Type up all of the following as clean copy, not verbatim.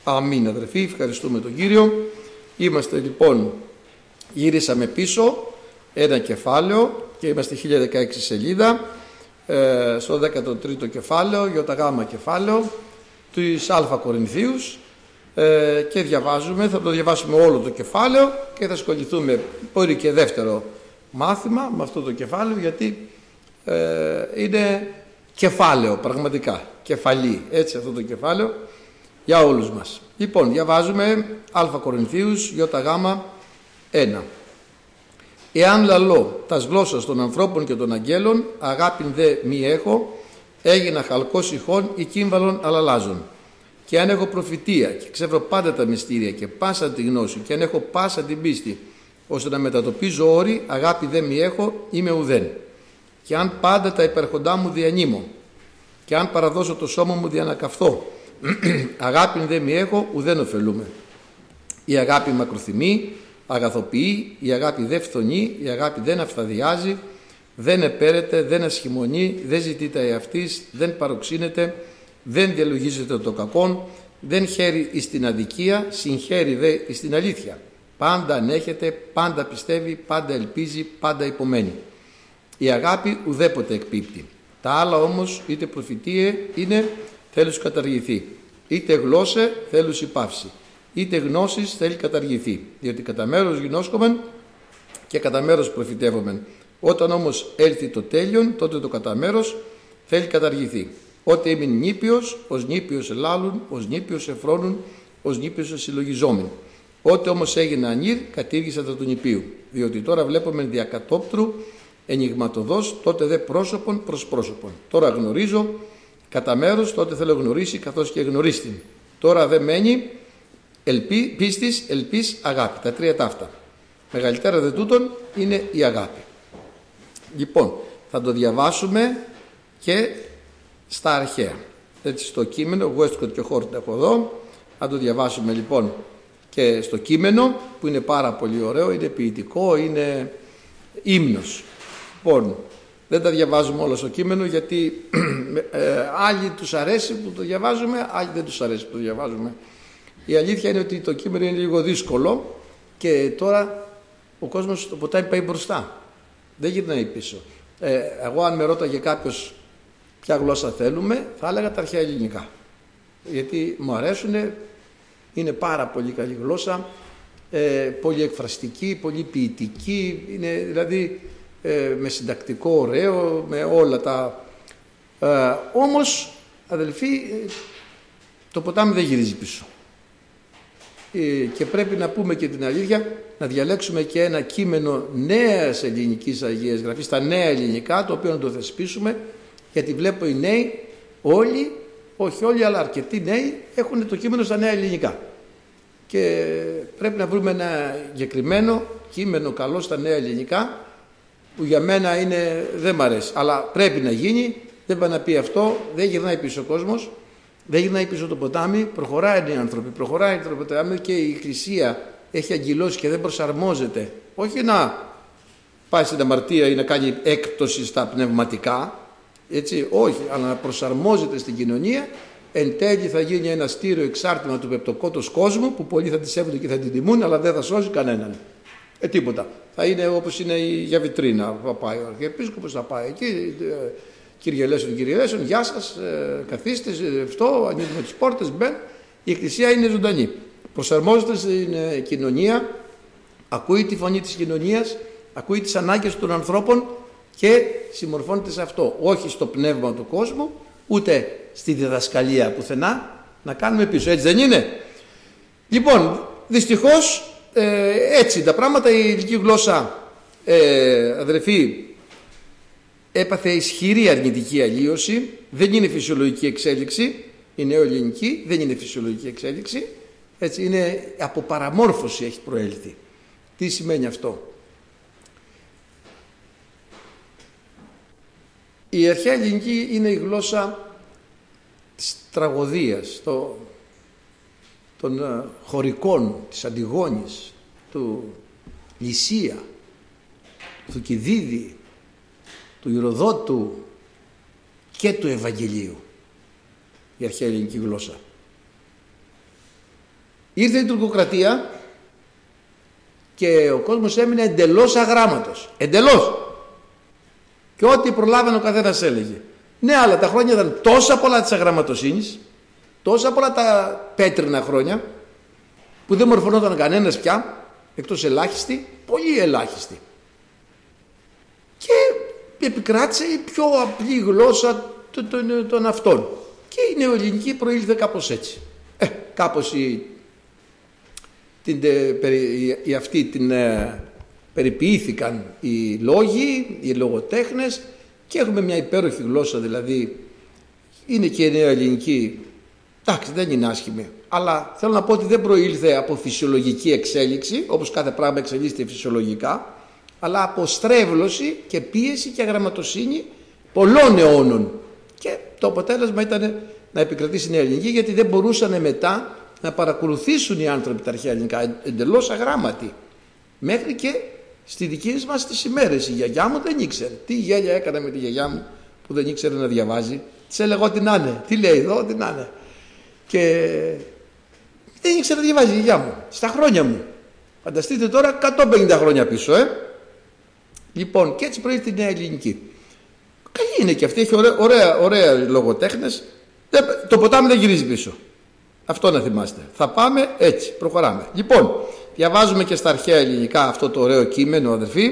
Αμήν αδερφοί, ευχαριστούμε τον Κύριο. Είμαστε λοιπόν, γυρίσαμε πίσω ένα κεφάλαιο και είμαστε 1016 σελίδα, στο 13ο κεφάλαιο, ΙΓ κεφάλαιο της Α Κορινθίους, και διαβάζουμε, θα το διαβάσουμε όλο το κεφάλαιο και θα ασχοληθούμε, μπορεί και δεύτερο μάθημα με αυτό το κεφάλαιο, γιατί είναι κεφάλαιο πραγματικά, κεφαλή, έτσι αυτό το κεφάλαιο για όλους μας. Λοιπόν, διαβάζουμε Α Κορινθίους ΙΓ 1. Εάν λαλώ τας γλώσσας των ανθρώπων και των αγγέλων, αγάπην δε μη έχω, έγινα χαλκός ηχών ή κύμβαλον αλλαλάζων. Και αν έχω προφητεία και ξέρω πάντα τα μυστήρια και πάσα τη γνώση, και αν έχω πάσα την πίστη, ώστε να μετατοπίζω όρη, αγάπη δε μη έχω, είμαι ουδέν. Και αν πάντα τα υπερχοντά μου διανύμω, και αν παραδώσω το σώμα μου διανακαυθώ, αγάπη δε μη έχω, ουδέν ωφελούμε. Η αγάπη μακροθυμεί, αγαθοποιεί, η αγάπη δεν φθονεί, η αγάπη δεν αυθαδιάζει, δεν επέρεται, δεν ασχημονεί, δεν ζητεί τα εαυτής, δεν παροξύνεται, δεν διαλογίζεται το κακόν, δεν χαίρει εις την αδικία, συγχαίρει δε εις την αλήθεια. Πάντα ανέχεται, πάντα πιστεύει, πάντα ελπίζει, πάντα υπομένει. Η αγάπη ουδέποτε εκπίπτει. Τα άλλα όμως, είτε προφητείε είναι, θέλουν καταργηθεί. Είτε γλώσσε, θέλουν υπάυση. Είτε γνώσεις, θέλει καταργηθεί. Διότι κατά μέρος γινώσκομεν και κατά μέρος προφητεύομεν. Όταν όμως έλθει το τέλειον, τότε το κατά μέρος θέλει καταργηθεί. Ότε ήμουν νήπιος, ως νήπιος ελάλουν, ως νήπιος εφρόνουν, ως νήπιος συλλογιζόμεν. Ότε όμως έγινε ανήρ, κατήργησα τα του νηπίου. Διότι τώρα βλέπουμε διακατόπτρου ενιγματοδός, τότε δε πρόσωπον προς πρόσωπον. Τώρα γνωρίζω κατά μέρος, τότε θέλω γνωρίσει καθώς και γνωρίστην. Τώρα δε μένει πίστης, ελπίς, αγάπη. Τα τρία ταύτα. Μεγαλύτερα δε τούτον είναι η αγάπη. Λοιπόν, θα το διαβάσουμε και στα αρχαία. Έτσι στο κείμενο, Westcott και Hort έχω εδώ. Θα το διαβάσουμε λοιπόν και στο κείμενο, που είναι πάρα πολύ ωραίο, είναι ποιητικό, είναι ύμνος. Λοιπόν, δεν τα διαβάζουμε όλα στο κείμενο, γιατί άλλοι τους αρέσει που το διαβάζουμε, άλλοι δεν τους αρέσει που το διαβάζουμε. Η αλήθεια είναι ότι το κείμενο είναι λίγο δύσκολο και τώρα ο κόσμος το ποτάμι πάει μπροστά. Δεν γυρνάει πίσω. Εγώ αν με ρώταγε κάποιος ποια γλώσσα θέλουμε, θα έλεγα τα αρχαία ελληνικά. Γιατί μου αρέσουν, είναι πάρα πολύ καλή γλώσσα, πολύ εκφραστική, πολύ ποιητική, είναι δηλαδή με συντακτικό ωραίο, με όλα τα... όμως, αδελφοί, το ποτάμι δεν γυρίζει πίσω. Και πρέπει να πούμε και την αλήθεια, να διαλέξουμε και ένα κείμενο νέας ελληνικής Αγίας Γραφής, τα νέα ελληνικά, το οποίο να το θεσπίσουμε, γιατί βλέπω οι νέοι όλοι, όχι όλοι αλλά αρκετοί νέοι, έχουν το κείμενο στα νέα ελληνικά. Και πρέπει να βρούμε ένα συγκεκριμένο κείμενο καλό στα νέα ελληνικά, που για μένα είναι, δεν μ' αρέσει, αλλά πρέπει να γίνει. Δεν πάει να πει αυτό, δεν γυρνάει πίσω ο κόσμος, δεν γυρνάει πίσω το ποτάμι, προχωράει οι άνθρωποι, προχωράει το ποτάμι και η Εκκλησία έχει αγκυλώσει και δεν προσαρμόζεται. Όχι να πάει στην αμαρτία ή να κάνει έκπτωση στα πνευματικά, έτσι, όχι, αλλά να προσαρμόζεται στην κοινωνία. Εν τέλει θα γίνει ένα στήριο εξάρτημα του πεπτοκότος κόσμου, που πολλοί θα τη σέβονται και θα την τιμούν, αλλά δεν θα σώζει κανέναν. Τίποτα. Θα είναι όπως είναι για βιτρίνα. Θα πάει ο Αρχιεπίσκοπος, θα πάει εκεί. Κύριε Λέσον, γεια σας, καθίστε, αυτό, ανοίγουμε τις πόρτες, μπεν. Η Εκκλησία είναι ζωντανή. Προσαρμόζεται στην κοινωνία, ακούει τη φωνή της κοινωνίας, ακούει τις ανάγκες των ανθρώπων και συμμορφώνεται σε αυτό. Όχι στο πνεύμα του κόσμου, ούτε στη διδασκαλία πουθενά, να κάνουμε πίσω. Έτσι δεν είναι? Λοιπόν, δυστυχώς έτσι τα πράγματα. Η ελληνική γλώσσα, αδερφοί, έπαθε ισχυρή αρνητική αλλίωση. Δεν είναι φυσιολογική εξέλιξη. Η νεοελληνική δεν είναι φυσιολογική εξέλιξη. Έτσι, είναι από παραμόρφωση έχει προέλθει. Τι σημαίνει αυτό? Η αρχαία ελληνική είναι η γλώσσα της τραγωδίας, των χωρικών, της Αντιγόνης, του Λυσία, του Κιδίδη, του Ηροδότου και του Ευαγγελίου. Η αρχαία ελληνική γλώσσα. Ήρθε η τουρκοκρατία και ο κόσμος έμεινε εντελώς αγράμματος. Εντελώς. Και ό,τι προλάβαινε ο καθένας έλεγε. Ναι, αλλά τα χρόνια ήταν τόσα πολλά της αγραμματοσύνης, τόσα πολλά τα πέτρινα χρόνια, που δεν μορφωνόταν κανένας πια, εκτός ελάχιστη, πολύ ελάχιστη. Και επικράτησε η πιο απλή γλώσσα των αυτών. Και η νεοελληνική προήλθε κάπως έτσι. Κάπως αυτή την περιποιήθηκαν οι λόγοι, οι λογοτέχνες, και έχουμε μια υπέροχη γλώσσα, δηλαδή είναι και η νεοελληνική. Εντάξει, δεν είναι άσχημη, αλλά θέλω να πω ότι δεν προήλθε από φυσιολογική εξέλιξη, όπως κάθε πράγμα εξελίσσεται φυσιολογικά, αλλά από στρέβλωση και πίεση και αγραμματοσύνη πολλών αιώνων. Και το αποτέλεσμα ήταν να επικρατήσει η νεοελληνική, γιατί δεν μπορούσαν μετά να παρακολουθήσουν οι άνθρωποι τα αρχαία ελληνικά, εντελώς αγράμματοι. Μέχρι και στη δική μας τις ημέρες. Η γιαγιά μου δεν ήξερε. Τι γέλια έκανα με τη γιαγιά μου που δεν ήξερε να διαβάζει. Της έλεγα ό,τι να είναι. Τι λέει εδώ, ό,τι να είναι. Και δεν ήξερε να διαβάζει η γιαγιά μου. Στα χρόνια μου. Φανταστείτε τώρα 150 χρόνια πίσω. Λοιπόν, και έτσι προήλθε η νέα ελληνική. Καλή είναι και αυτή. Έχει ωραία λογοτέχνες. Το ποτάμι δεν γυρίζει πίσω. Αυτό να θυμάστε. Θα πάμε έτσι. Προχωράμε. Λοιπόν, διαβάζουμε και στα αρχαία ελληνικά αυτό το ωραίο κείμενο, αδερφοί.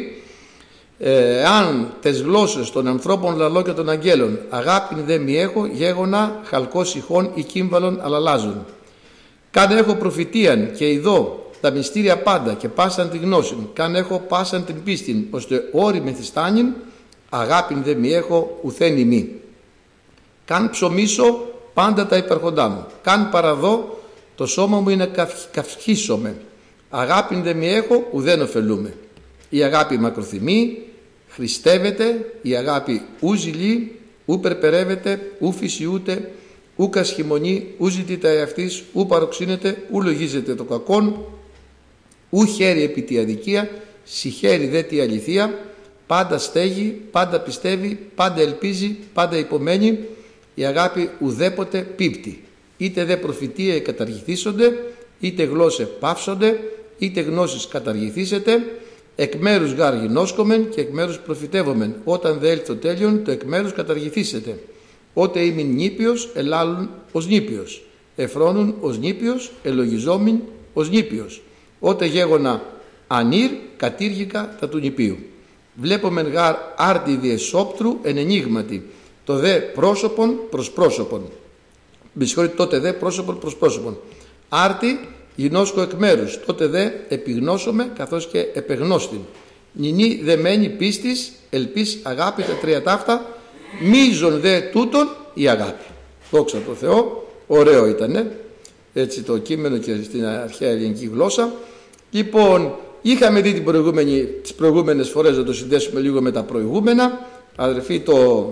Αν τες γλώσσες των ανθρώπων λαλό και των αγγέλων, αγάπην δε μη έχω, γέγονα χαλκός ηχών ή κύμβαλον αλλαλάζουν. Κάνε έχω προφητείαν και ειδώ τα μυστήρια πάντα και πάσαν τη γνώση. Κάνε έχω πάσαν την πίστην, ώστε όρη μεθυστάνιν, αγάπην δε μη έχω ουθέν ημί. Καν ψωμίσω πάντα τα υπερχοντά μου. Καν παραδώ το σώμα μου είναι καυσχίσομαι. Αγάπην δε μη έχω ουδέν ωφελούμε. Η αγάπη μακροθυμεί, χριστεύεται, η αγάπη ου ζηλεί, ου περπερεύεται, ου φυσιούται, ου κασχημονεί, ου ζητείται εαυτής, ου παροξύνεται, ου λογίζεται το κακόν, ου χαίρει επί τη αδικία, συχαίρει δε τη αληθεία, πάντα στέγει, πάντα πιστεύει, πάντα ελπίζει, πάντα υπομένει, η αγάπη ουδέποτε πίπτει. Είτε δε προφητεία καταργηθήσονται, είτε γλώσσε πάυσονται, είτε γνώσεις καταργηθήσετε, εκ μέρους γάρ γινώσκομεν και εκ μέρους προφητεύομεν. Όταν δε έλθει το τέλειον, το εκ μέρους καταργηθήσετε. Ότε ήμην νήπιος, ελάλουν ως νήπιος. Εφρόνουν ως νήπιος, ελογιζόμην ως νήπιος. Ότε γέγονα ανήρ, κατήργηκα τα του νηπίου. Βλέπομεν γάρ άρτη διεσόπτρου εν ενίγματι. Το δε πρόσωπον προς πρόσωπον. Με συγχωρείτε, τότε δε πρόσωπον προς πρόσωπον. Άρτη γινώσκω εκ μέρους, τότε δε επιγνώσομαι καθώς και επεγνώστην. Νινή δεμένη πίστης, ελπίς, αγάπη, τα τρία ταύτα, μίζων δε τούτον η αγάπη. Δόξα τω Θεώ, ωραίο ήτανε, έτσι το κείμενο και στην αρχαία ελληνική γλώσσα. Λοιπόν, είχαμε δει τις προηγούμενες φορές, να το συνδέσουμε λίγο με τα προηγούμενα. Αδερφοί,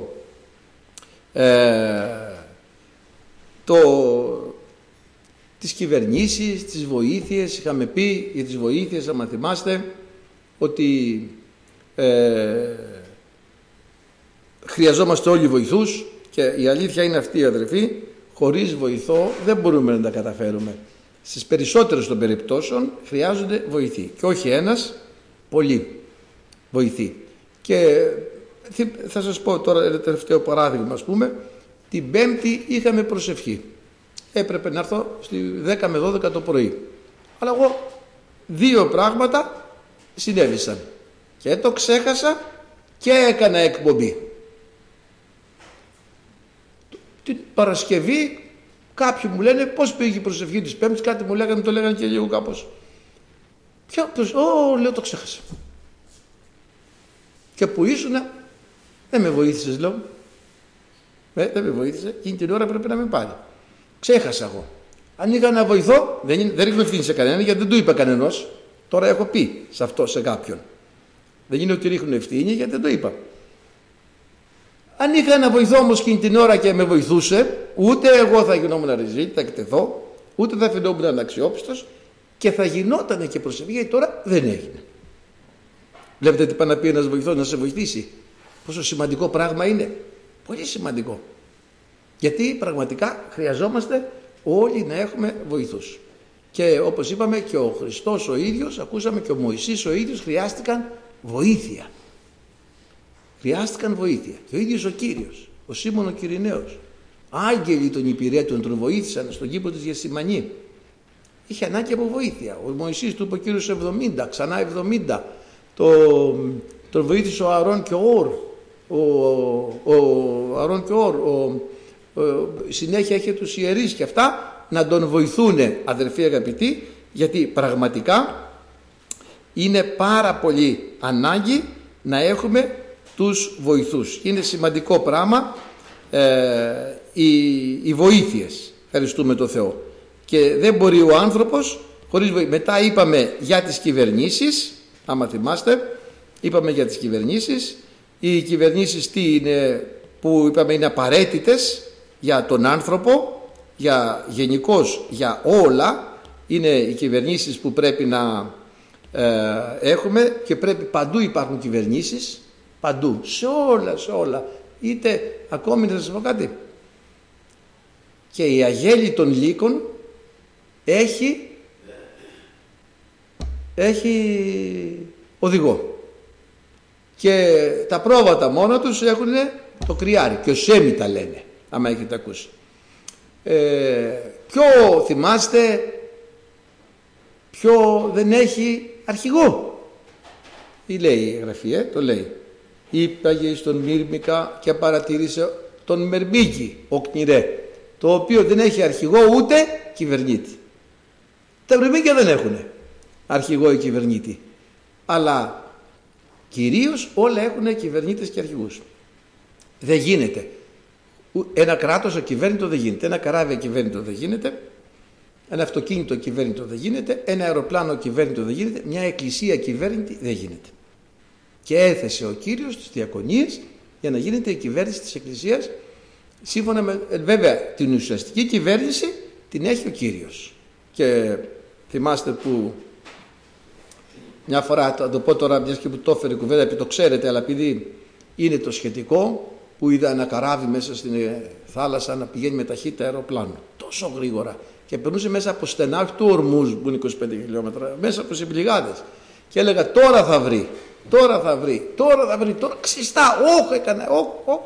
τις κυβερνήσεις, τις βοήθειες, είχαμε πει για τις βοήθειες, άμα θυμάστε, ότι χρειαζόμαστε όλοι βοηθούς, και η αλήθεια είναι αυτή, αδερφοί, χωρίς βοηθό δεν μπορούμε να τα καταφέρουμε. Στις περισσότερες των περιπτώσεων χρειάζονται βοηθοί, και όχι ένας, πολλοί βοηθοί. Και θα σας πω τώρα ένα τελευταίο παράδειγμα, ας πούμε. Την Πέμπτη είχαμε προσευχή. Έπρεπε να έρθω στη 10 με 12 το πρωί. Αλλά εγώ δύο πράγματα συνέβησαν. Και το ξέχασα και έκανα εκπομπή. Την Παρασκευή κάποιοι μου λένε πώς πήγε η προσευχή της Πέμπτης, κάτι μου λέγανε, το λέγανε και λίγο κάπως. Λέω το ξέχασα. Και που ήσουνα, δεν με βοήθησες, λέω. Δεν με βοήθησε, εκείνη την ώρα πρέπει να με πάρει. Ξέχασα εγώ. Αν είχα να βοηθώ, δεν ρίχνω ευθύνη σε κανέναν, γιατί δεν του είπα κανενός. Τώρα έχω πει σε κάποιον. Δεν είναι ότι ρίχνω ευθύνη, γιατί δεν το είπα. Αν είχα να βοηθώ όμως εκείνη την ώρα και με βοηθούσε, ούτε εγώ θα γινόμουν ριζί, θα εκτεθώ, ούτε θα φαινόμουν αναξιόπιστος, και θα γινότανε και προσευχή, γιατί τώρα δεν έγινε. Βλέπετε τι πάει να πει ένας βοηθός να σε βοηθήσει. Πόσο σημαντικό πράγμα είναι. Πολύ σημαντικό. Γιατί πραγματικά χρειαζόμαστε όλοι να έχουμε βοηθούς. Και όπως είπαμε και ο Χριστός ο ίδιος, ακούσαμε και ο Μωυσής ο ίδιος χρειάστηκαν βοήθεια. Χρειάστηκαν βοήθεια. Και ο ίδιος ο Κύριος, ο Σίμων ο Κυρηναίος. Άγγελοι τον υπηρέτουν, τον βοήθησαν στον κήπο της Γεσημανή. Είχε ανάγκη από βοήθεια. Ο Μωυσής του είπε ο Κύριος 70, ξανά 70. Τον βοήθησε ο Αρών και ο Ορ. Ο Αρών και ο Ορ. Συνέχεια είχε τους ιερείς και αυτά να τον βοηθούν, αδερφοί αγαπητοί, γιατί πραγματικά είναι πάρα πολύ ανάγκη να έχουμε τους βοηθούς. Είναι σημαντικό πράγμα οι βοήθειες. Ευχαριστούμε τον Θεό. Και δεν μπορεί ο άνθρωπος χωρίς βοήθεια. Μετά είπαμε για τις κυβερνήσεις, άμα θυμάστε, είπαμε για τις κυβερνήσεις. Οι κυβερνήσεις τι είναι που είπαμε είναι απαραίτητες για τον άνθρωπο, για γενικώς για όλα. Είναι οι κυβερνήσεις που πρέπει να έχουμε και πρέπει παντού υπάρχουν κυβερνήσεις, παντού, σε όλα. Είτε ακόμη να σας πω κάτι, και η αγέλη των λύκων έχει οδηγό και τα πρόβατα μόνα τους έχουν το κρυάρι και ο Σέμι τα λένε, άμα έχετε ακούσει. Ποιο θυμάστε, ποιο δεν έχει αρχηγό? Τι λέει η Γραφή, το λέει. Είπαγε στον Μύρμικα και παρατηρήσε τον Μερμίκη, ο Κνηρέ, το οποίο δεν έχει αρχηγό ούτε κυβερνήτη. Τα Μερμίκια δεν έχουν αρχηγό ή κυβερνήτη, αλλά κυρίως όλα έχουν κυβερνήτες και αρχηγούς. Δεν γίνεται. Ένα κράτος ακυβέρνητο δεν γίνεται, ένα καράβι ακυβέρνητο δεν γίνεται, ένα αυτοκίνητο ακυβέρνητο δεν γίνεται, ένα αεροπλάνο ακυβέρνητο δεν γίνεται, μια εκκλησία ακυβέρνητη δεν γίνεται. Και έθεσε ο Κύριος τις διακονίες για να γίνεται η κυβέρνηση της εκκλησίας σύμφωνα με, βέβαια την ουσιαστική κυβέρνηση την έχει ο Κύριος. Και θυμάστε που μια φορά, θα το πω τώρα μιας και που το έφερε κουβέντα, επειδή το ξέρετε, αλλά επειδή είναι το σχετικό, που είδα ένα καράβι μέσα στην θάλασσα να πηγαίνει με ταχύτητα αεροπλάνο τόσο γρήγορα και περνούσε μέσα από στενά, όχι του Ορμούζ που είναι 25 χιλιόμετρα, μέσα από συμπληγάδες, και έλεγα τώρα θα βρει, τώρα ξιστά, όχι έκανε, όχι.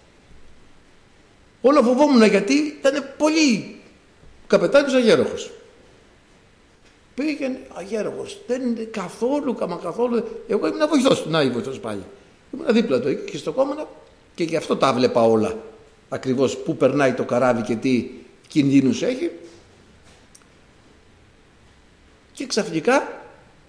Όλο φοβόμουν γιατί ήταν πολύ. Ο καπετάνιος αγέροχος. Πήγαινε αγέροχος, δεν είναι καθόλου. Εγώ ήμουν βοηθός του, να η βοηθός πάλι. Ήμουν δίπλα του και στο κόμμα και γι' αυτό τα βλέπα όλα. Ακριβώς πού περνάει το καράβι και τι κινδύνους έχει. Και ξαφνικά,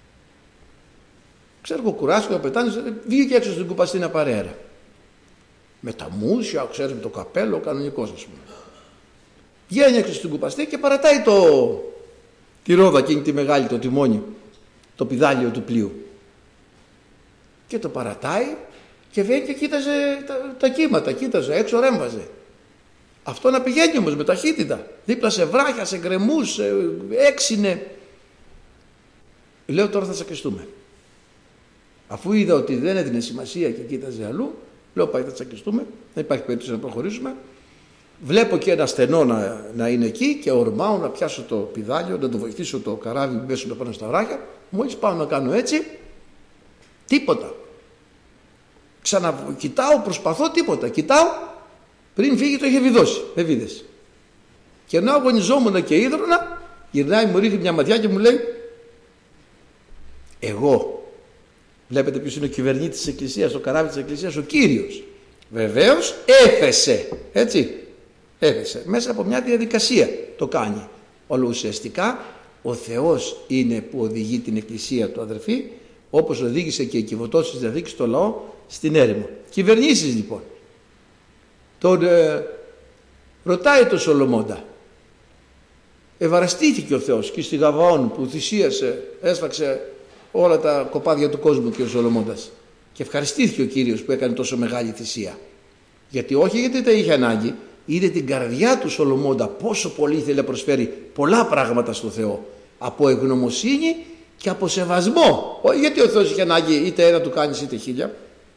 ξέρω εγώ, κουράστηκα, ο καπετάνιος βγήκε έξω στην κουπαστή να πάρει αέρα. Με τα μουσια, ξέρεις, με το καπέλο, κανονικός ας πούμε. Βγαίνει έξω στην κουπαστή και παρατάει τη ρόδα εκείνη τη μεγάλη, το τιμόνι, το πηδάλιο του πλοίου. Και το παρατάει και βγαίνει και κοίταζε τα κύματα, κοίταζε, έξω ρέμβαζε. Αυτό να πηγαίνει όμως με ταχύτητα, δίπλα σε βράχια, σε γκρεμούς, έξινε. Λέω τώρα θα τσακιστούμε. Αφού είδα ότι δεν έδινε σημασία και κοίταζε αλλού, λέω πάει θα τσακιστούμε, δεν υπάρχει περίπτωση να προχωρήσουμε. Βλέπω και ένα στενό να είναι εκεί και ορμάω να πιάσω το πηδάλιο, να το βοηθήσω το καράβι που πέσουν πάνω στα βράχια. Μόλις πάω να κάνω έτσι, τίποτα. Ξανακοιτάω, προσπαθώ, τίποτα. Κοιτάω, πριν φύγει το είχε βιδώσει, με βίδες. Και ενώ αγωνιζόμουν και ίδρωνα, γυρνάει, μου ρίχνει μια ματιά και μου λέει, εγώ. Βλέπετε ποιος είναι ο κυβερνήτης της Εκκλησίας, το καράβι της Εκκλησίας, ο Κύριος. Βεβαίως έθεσε, έτσι, έθεσε. Μέσα από μια διαδικασία το κάνει. Όλο ουσιαστικά ο Θεός είναι που οδηγεί την Εκκλησία του, αδερφοί, όπως οδήγησε και η Κιβωτός της Διαθήκης το λαό στην έρημο. Κυβερνήσεις λοιπόν. Τον ρωτάει το Σολομώντα. Ευαρεστήθηκε ο Θεός και στη Γαβαών που θυσίασε, έσφαξε όλα τα κοπάδια του κόσμου και ο Σολομώντας. Και ευχαριστήθηκε ο Κύριος που έκανε τόσο μεγάλη θυσία. Γιατί όχι γιατί τα είχε ανάγκη, είδε την καρδιά του Σολομώντα πόσο πολύ ήθελε να προσφέρει πολλά πράγματα στο Θεό. Από ευγνωμοσύνη και από σεβασμό. Όχι γιατί ο Θεός είχε ανάγκη είτε ένα του κάνεις είτε 1000.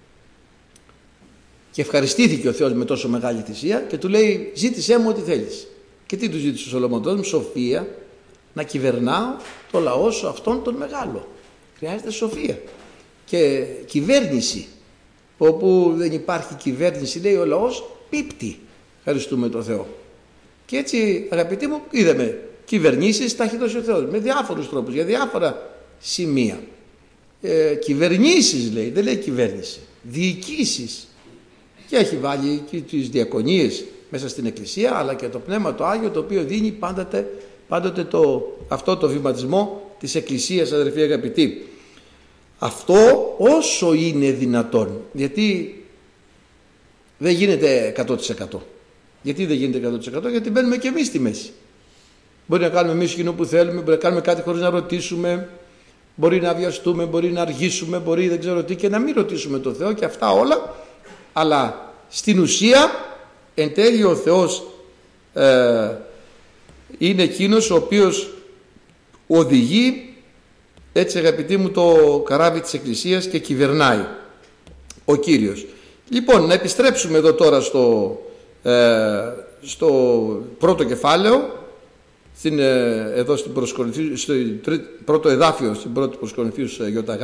Και ευχαριστήθηκε ο Θεός με τόσο μεγάλη θυσία και του λέει ζήτησέ μου ό,τι θέλεις. Και τι του ζήτησε ο Σολομώντας? Σοφία, να κυβερνάω το λαό σου αυτόν τον μεγάλο. Χρειάζεται σοφία και κυβέρνηση. Όπου δεν υπάρχει κυβέρνηση, λέει ο λαός, πίπτει. Ευχαριστούμε τον Θεό. Και έτσι, αγαπητοί μου, είδαμε κυβερνήσεις τα έχει δώσει ο Θεός με διάφορους τρόπους, για διάφορα σημεία. Κυβερνήσεις λέει, δεν λέει κυβέρνηση. Διοικήσεις. Και έχει βάλει και τις διακονίες μέσα στην Εκκλησία, αλλά και το Πνεύμα το Άγιο, το οποίο δίνει πάντοτε αυτό το βηματισμό της Εκκλησίας, αδερφοί αγαπητοί. Αυτό όσο είναι δυνατόν, γιατί δεν γίνεται 100%. Γιατί δεν γίνεται 100%? Γιατί μπαίνουμε και εμείς στη μέση. Μπορεί να κάνουμε εμείς εκείνο που θέλουμε, μπορεί να κάνουμε κάτι χωρίς να ρωτήσουμε, μπορεί να βιαστούμε, μπορεί να αργήσουμε, μπορεί δεν ξέρω τι, και να μην ρωτήσουμε τον Θεό και αυτά όλα. Αλλά στην ουσία εν τέλει ο Θεός είναι εκείνος ο οποίος οδηγεί, έτσι αγαπητοί μου, το καράβι της Εκκλησίας και κυβερνάει ο Κύριος. Λοιπόν, να επιστρέψουμε εδώ τώρα στο πρώτο κεφάλαιο, εδώ στο πρώτο εδάφιο, στην πρώτη προς Κορινθίους ΙΓ,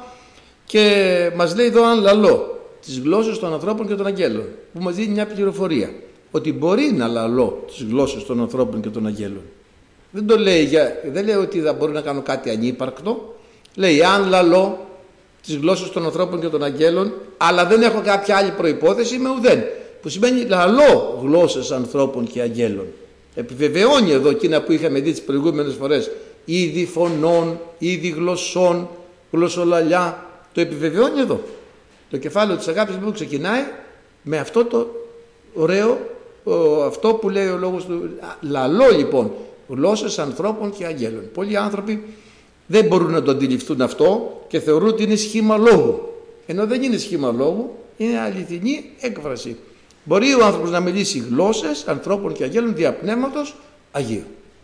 και μας λέει εδώ αν λαλώ τις γλώσσες των ανθρώπων και των αγγέλων, που μας δίνει μια πληροφορία ότι μπορεί να λαλώ τις γλώσσες των ανθρώπων και των αγγέλων. Δεν λέει ότι θα μπορεί να κάνω κάτι ανύπαρκτο. Λέει αν λαλώ τις γλώσσες των ανθρώπων και των αγγέλων, αλλά δεν έχω κάποια άλλη προϋπόθεση, είμαι ουδέν. Που σημαίνει λαλώ γλώσσες ανθρώπων και αγγέλων. Επιβεβαιώνει εδώ εκείνα που είχαμε δει τις προηγούμενες φορές. Είδη φωνών, είδη γλωσσών, γλωσσολαλιά. Το επιβεβαιώνει εδώ. Το κεφάλαιο της αγάπης που ξεκινάει με αυτό το ωραίο, αυτό που λέει ο λόγος του. Λαλώ λοιπόν γλώσσες ανθρώπων και αγγέλων. Πολλοί άνθρωποι δεν μπορούν να το αντιληφθούν αυτό και θεωρούν ότι είναι σχήμα λόγου. Ενώ δεν είναι σχήμα λόγου, είναι αληθινή έκφραση. Μπορεί ο άνθρωπος να μιλήσει γλώσσες ανθρώπων και αγγέλων δια πνεύματος Αγίου.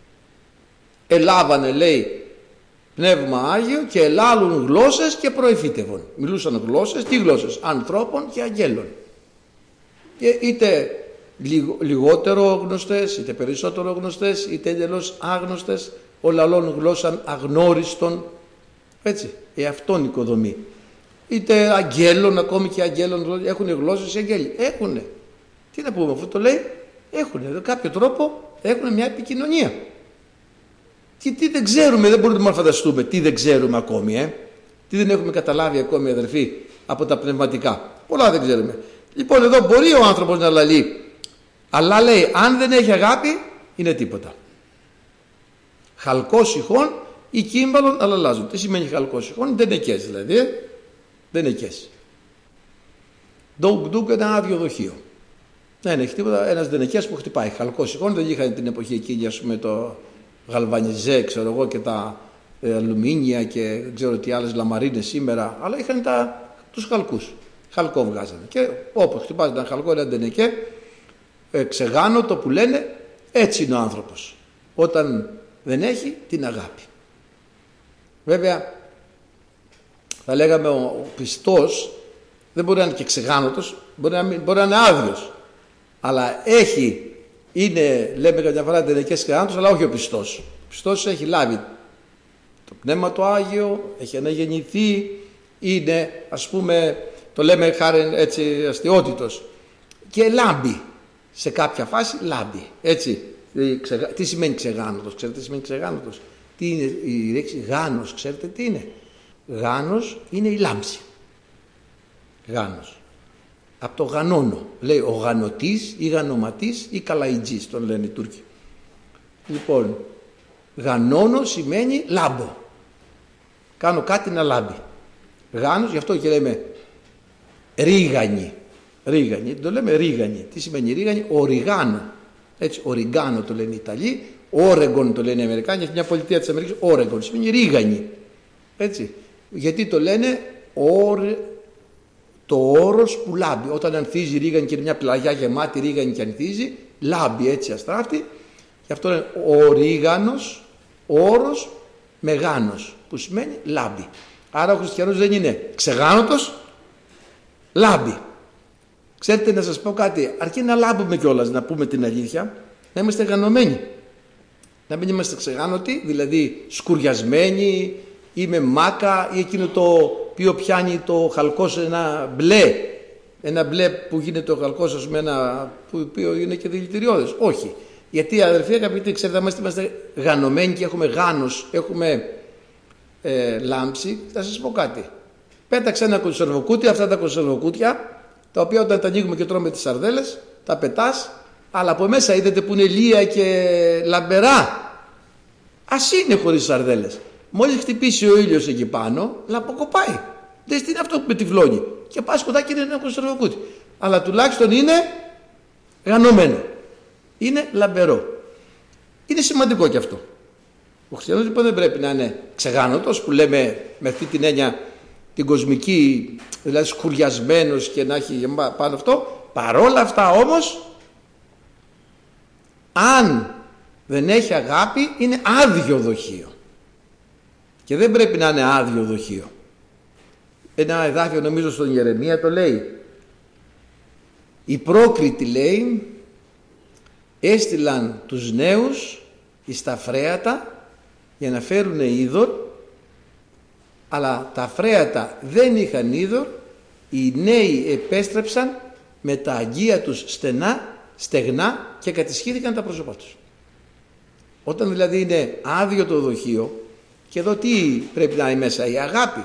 Ελάβανε, λέει, πνεύμα Άγιο και ελάλουν γλώσσες και προεφήτευον. Μιλούσαν γλώσσες, τι γλώσσες? Ανθρώπων και αγγέλων. Και είτε λιγότερο γνωστές, είτε περισσότερο γνωστές, είτε εντελώς άγνωστες, ο λαλών γλώσσαν αγνώριστον, έτσι, αυτόν οικοδομή. Είτε αγγέλων, ακόμη και αγγέλων, έχουν γλώσσες οι αγγέλοι. Έχουνε. Τι να πούμε, αφού το λέει, έχουνε. Με κάποιο τρόπο έχουν μια επικοινωνία. Και τι δεν ξέρουμε, δεν μπορούμε να φανταστούμε, τι δεν ξέρουμε ακόμη, τι δεν έχουμε καταλάβει ακόμη, αδερφοί, από τα πνευματικά. Πολλά δεν ξέρουμε. Λοιπόν, εδώ μπορεί ο άνθρωπος να λαλεί, αλλά λέει, αν δεν έχει αγάπη, είναι τίποτα. Χαλκός ηχών ή κύμπαλον αλλάζουν. Τι σημαίνει χαλκός ηχών? Δενεκές δηλαδή. Δενεκές. Ντουγκ ένα άδειο δοχείο. Δεν έχει τίποτα. Ένας δενεκές που χτυπάει. Χαλκός ηχών. Δεν είχαν την εποχή εκείνη, ας πούμε, το γαλβανιζέ, ξέρω εγώ, και τα αλουμίνια και δεν ξέρω τι άλλες λαμαρίνες σήμερα. Αλλά είχαν τους χαλκούς. Χαλκό βγάζανε. Και όπου χτυπάζει ένα χαλκό, ένα δενεκέ, ξεγάνωτο που λένε, έτσι είναι ο άνθρωπος. Όταν δεν έχει την αγάπη. Βέβαια θα λέγαμε ο πιστός δεν μπορεί να είναι και ξεγάνωτος, μπορεί να είναι άδειος, αλλά λέμε καμιά φορά δεν είναι και ξεγάνωτος, αλλά όχι ο πιστός. Ο πιστός έχει λάβει το Πνεύμα το Άγιο, έχει αναγεννηθεί, είναι, ας πούμε, το λέμε χάρη έτσι αστιότητος, και λάμπει σε κάποια φάση, λάμπει, έτσι. Τι σημαίνει ξεγάνωτος? Ξέρετε τι σημαίνει ξεγάνωτος? Τι είναι η λέξη γάνος? Ξέρετε τι είναι? Γάνος είναι η λάμψη. Γάνος. Από το γανώνο. Λέει ο γανωτής ή γανοματής ή καλαϊτζής, τον λένε οι Τούρκοι. Λοιπόν, γανώνο σημαίνει λάμπω. Κάνω κάτι να λάμπει. Γάνος, γι' αυτό και λέμε ρίγανη. Ρίγανη, το λέμε ρίγανη. Τι σημαίνει ρίγανη? Οριγάνο. Έτσι, Οριγκάνο το λένε οι Ιταλοί, Όρεγκον το λένε οι Αμερικάνοι, έχει μια πολιτεία της Αμερικής, Όρεγκον, σημαίνει ρίγανη. Έτσι, γιατί το λένε το όρος που λάμπει. Όταν ανθίζει ρίγανη και είναι μια πλαγιά γεμάτη ρίγανη και ανθίζει, λάμπει έτσι αστράφτη. Γι' αυτό λένε ορίγανος, όρος μεγάνος, που σημαίνει λάμπει. Άρα ο χριστιανός δεν είναι ξεγάνωτος, λάμπει. Ξέρετε, να σας πω κάτι, αρκεί να λάμπουμε κιόλας, να πούμε την αλήθεια, να είμαστε γανωμένοι. Να μην είμαστε ξεγάνωτοι, δηλαδή σκουριασμένοι ή με μάκα ή εκείνο το οποίο πιάνει το χαλκό σε ένα μπλε που γίνεται ο χαλκός, ας πούμε, ένα που είναι και δηλητηριώδες. Όχι. Γιατί, αδερφοί αγαπητοί, ξέρετε, είμαστε γανωμένοι και έχουμε γάνος, έχουμε λάμψη. Θα σας πω κάτι. Πέταξε ένα κονσερβοκούτι, αυτά τα κονσερβοκούτια, τα οποία όταν τα ανοίγουμε και τρώμε τις σαρδέλες, τα πετάς, αλλά από μέσα είδατε που είναι λία και λαμπερά. Ας είναι χωρίς σαρδέλες. Μόλις χτυπήσει ο ήλιος εκεί πάνω, λαμποκοπάει. Δεν είναι αυτό που με τυφλώνει. Και πας κοντά και είναι ένα κονσερβοκούτι. Αλλά τουλάχιστον είναι γανωμένο. Είναι λαμπερό. Είναι σημαντικό και αυτό. Ο χριστιανός λοιπόν δεν πρέπει να είναι ξεγάνωτος, που λέμε με αυτή την έννοια την κοσμική, δηλαδή σκουριασμένος και να έχει πάνω αυτό. Παρόλα αυτά όμως, αν δεν έχει αγάπη, είναι άδειο δοχείο. Και δεν πρέπει να είναι άδειο δοχείο. Ένα εδάφιο νομίζω στον Ιερεμία το λέει. Οι πρόκριτοι, λέει, έστειλαν τους νέους εις τα φρέατα για να φέρουν είδωρ, αλλά τα φρέατα δεν είχαν είδωρ. Οι νέοι επέστρεψαν με τα αγγεία τους στεγνά και κατησχύθηκαν τα πρόσωπά τους. Όταν δηλαδή είναι άδειο το δοχείο, και εδώ τι πρέπει να είναι μέσα? Η αγάπη.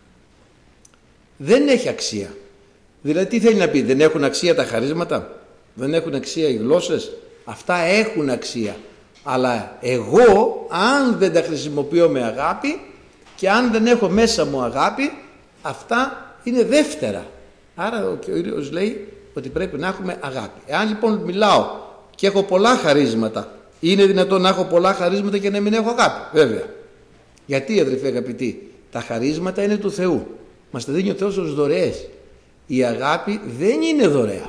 Δεν έχει αξία. Δηλαδή τι θέλει να πει? Δεν έχουν αξία τα χαρίσματα? Δεν έχουν αξία οι γλώσσες? Αυτά έχουν αξία. Αλλά εγώ, αν δεν τα χρησιμοποιώ με αγάπη και αν δεν έχω μέσα μου αγάπη, αυτά είναι δεύτερα. Άρα ο Κύριος λέει ότι πρέπει να έχουμε αγάπη. Εάν λοιπόν μιλάω και έχω πολλά χαρίσματα, είναι δυνατόν να έχω πολλά χαρίσματα και να μην έχω αγάπη? Βέβαια. Γιατί, αδελφοί αγαπητοί? Τα χαρίσματα είναι του Θεού. Μας τα δίνει ο Θεός ως δωρεές. Η αγάπη δεν είναι δωρεά.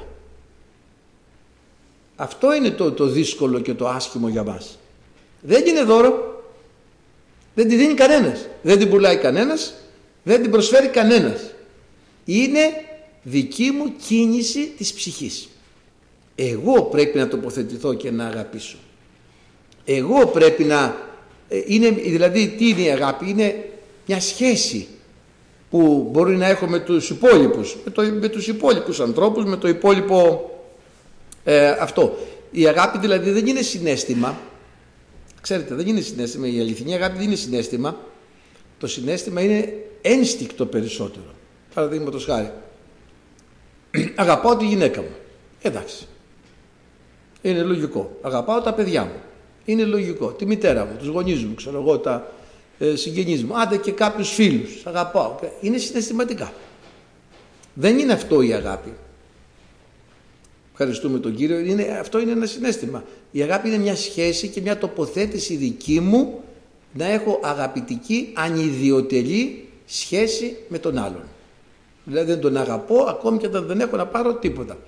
Αυτό είναι το δύσκολο και το άσχημο για μας. Δεν είναι δώρο. Δεν τη δίνει κανένας. Δεν την πουλάει κανένας. Δεν την προσφέρει κανένας. Είναι δική μου κίνηση της ψυχής. Εγώ πρέπει να τοποθετηθώ και να αγαπήσω. Εγώ πρέπει να... δηλαδή τι είναι η αγάπη? Είναι μια σχέση που μπορεί να έχω με τους υπόλοιπους, με τους υπόλοιπους ανθρώπους, με το υπόλοιπο αυτό. Η αγάπη δηλαδή δεν είναι συναίσθημα. Ξέρετε, δεν είναι συναίσθημα. Η αληθινή αγάπη δεν είναι συναίσθημα. Το συναίσθημα είναι ένστικτο περισσότερο. Παραδείγματος χάρη, αγαπάω τη γυναίκα μου. Εντάξει. Είναι λογικό. Αγαπάω τα παιδιά μου. Είναι λογικό. Τη μητέρα μου, τους γονείς μου, ξέρω εγώ, τα συγγενείς μου. Άντε και κάποιους φίλους. Αγαπάω. Είναι συναισθηματικά. Δεν είναι αυτό η αγάπη. Ευχαριστούμε τον Κύριο. Αυτό είναι ένα συναίσθημα. Η αγάπη είναι μια σχέση και μια τοποθέτηση δική μου να έχω αγαπητική, ανιδιοτελή σχέση με τον άλλον. Δηλαδή δεν τον αγαπώ ακόμη και όταν δεν έχω να πάρω τίποτα.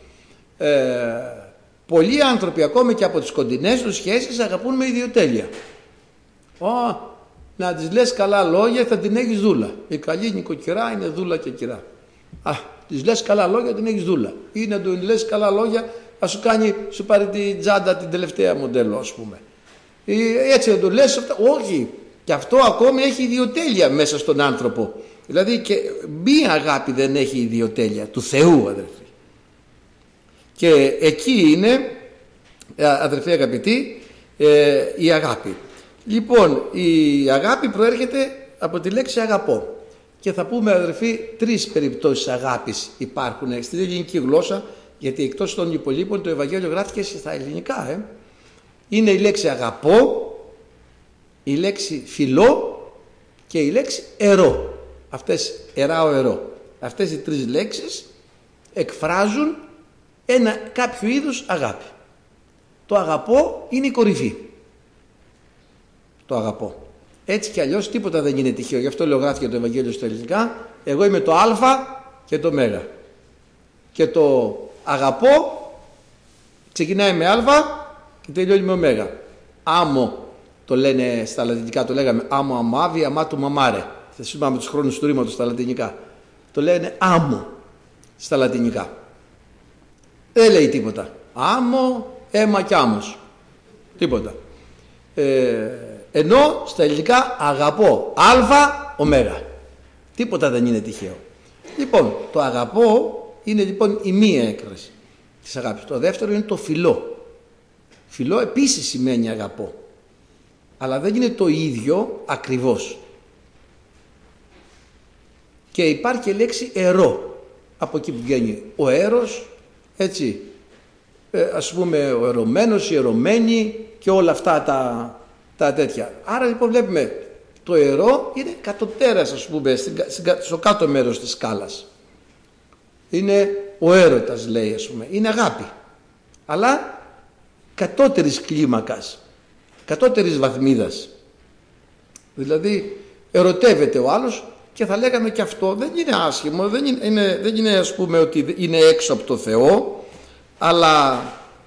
Πολλοί άνθρωποι ακόμη και από τις κοντινές τους σχέσεις αγαπούν με ιδιοτέλεια. Να της λες καλά λόγια θα την έχεις δούλα. Η καλή νοικοκυρά είναι δούλα και κυρά. Της λες καλά λόγια την έχεις δούλα. Ή να του λες καλά λόγια σου πάρει την τσάντα την τελευταία μοντέλο, ας πούμε. Έτσι να του λες αυτά. Όχι. Και αυτό ακόμη έχει ιδιοτέλεια μέσα στον άνθρωπο. Δηλαδή και μία αγάπη δεν έχει ιδιοτέλεια. Του Θεού, αδερφοί. Και εκεί είναι, αδερφοί αγαπητοί, η αγάπη. Λοιπόν, η αγάπη προέρχεται από τη λέξη αγαπώ. Και θα πούμε, αδερφοί, 3 περιπτώσεις αγάπης υπάρχουν στην ελληνική γλώσσα, γιατί εκτός των υπολείπων το Ευαγγέλιο γράφτηκε στα ελληνικά. Είναι η λέξη αγαπώ, η λέξη φιλώ και η λέξη ερώ. Ερώ. Αυτές οι 3 λέξεις εκφράζουν κάποιο είδους αγάπη. Το αγαπώ είναι η κορυφή. Το αγαπώ. Έτσι κι αλλιώς τίποτα δεν είναι τυχαίο. Γι' αυτό λέω γράφτηκε το Ευαγγέλιο στα ελληνικά. Εγώ είμαι το Α και το Μέγα. Και το αγαπώ ξεκινάει με Α και τελειώνει με Ωμέγα. Άμμο το λένε στα λατινικά, το λέγαμε άμμο αμάβι, αμάτου μαμάρε. Θα θυμάμαι τους χρόνους του ρήματος στα λατινικά. Το λένε άμμο στα λατινικά. Δεν λέει τίποτα. Άμμο, αίμα κι άμμος. Τίποτα. Ενώ στα ελληνικά αγαπώ, α, ωμέγα. Τίποτα δεν είναι τυχαίο. Λοιπόν, το αγαπώ είναι λοιπόν η μία έκφραση της αγάπης. Το δεύτερο είναι το φιλώ. Φιλώ επίσης σημαίνει αγαπώ. Αλλά δεν είναι το ίδιο ακριβώς. Και υπάρχει και λέξη ερώ. Από εκεί που βγαίνει ο έρος, έτσι, ας πούμε ο ερωμένος, η ερωμένη και όλα αυτά τα τέτοια. Άρα λοιπόν βλέπουμε το ερώ είναι κατωτέρας, ας πούμε, στο κάτω μέρος της σκάλας. Είναι ο έρωτας, λέει, ας πούμε. Είναι αγάπη. Αλλά κατώτερης κλίμακας, κατώτερης βαθμίδας. Δηλαδή ερωτεύεται ο άλλος και θα λέγαμε και αυτό δεν είναι άσχημο, δεν είναι ας πούμε ότι είναι έξω από το Θεό, αλλά